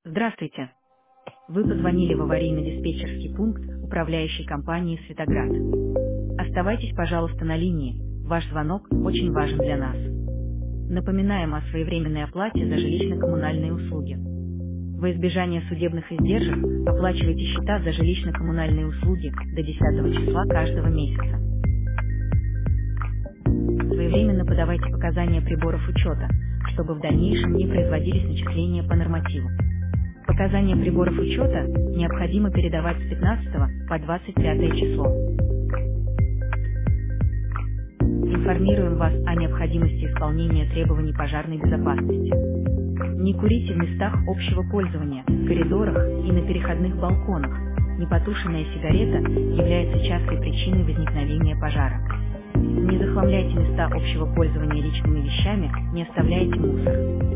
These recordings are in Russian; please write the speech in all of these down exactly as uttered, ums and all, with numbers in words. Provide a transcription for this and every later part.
Здравствуйте. Вы позвонили в аварийно-диспетчерский пункт управляющей компании «Светоград». Оставайтесь, пожалуйста, на линии. Ваш звонок очень важен для нас. Напоминаем о своевременной оплате за жилищно-коммунальные услуги. Во избежание судебных издержек оплачивайте счета за жилищно-коммунальные услуги до десятого числа каждого месяца. Своевременно подавайте показания приборов учета, чтобы в дальнейшем не производились начисления по нормативу. Показания приборов учета необходимо передавать с пятнадцатого по двадцать пятое число. Информируем вас о необходимости исполнения требований пожарной безопасности. Не курите в местах общего пользования, в коридорах и на переходных балконах. Непотушенная сигарета является частой причиной возникновения пожара. Не захламляйте места общего пользования личными вещами, не оставляйте мусор.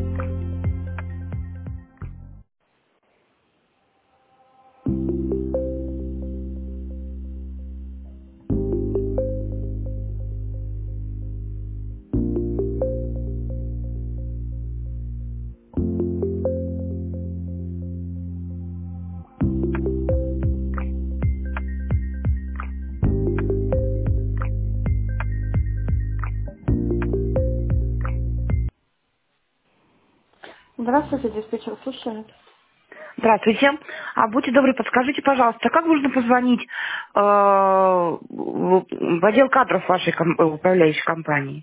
Здравствуйте, диспетчер слушает. Здравствуйте. А будьте добры, подскажите, пожалуйста, как нужно позвонить э, в в отдел кадров вашей ком- э, управляющей компании?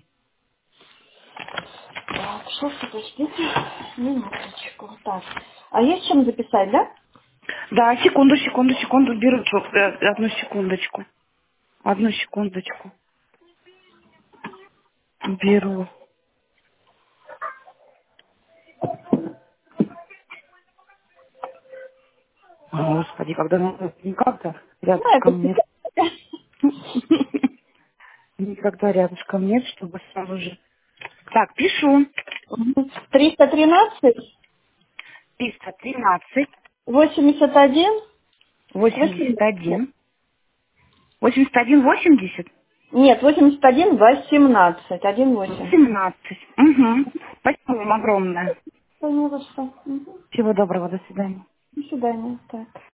Так, сейчас, подождите. Минуточку. Так. А есть чем записать, да? Да, секунду, секунду, секунду, беру трубку, э, одну секундочку. Одну секундочку. Беру. О, Господи, когда надо, никогда Да, это рядышком нет. всегда. Никогда рядышком нет, чтобы сразу же. Так, пишу. Мгм. триста тринадцать триста тринадцать восемьдесят один восемьдесят восемнадцать. один восемьдесят один восемьдесят. Нет, восемьдесят один восемнадцать. один восемь. семнадцать. Угу. Спасибо вам огромное. Пожалуйста. Мгм. Всего доброго, до свидания. До свидания. Так.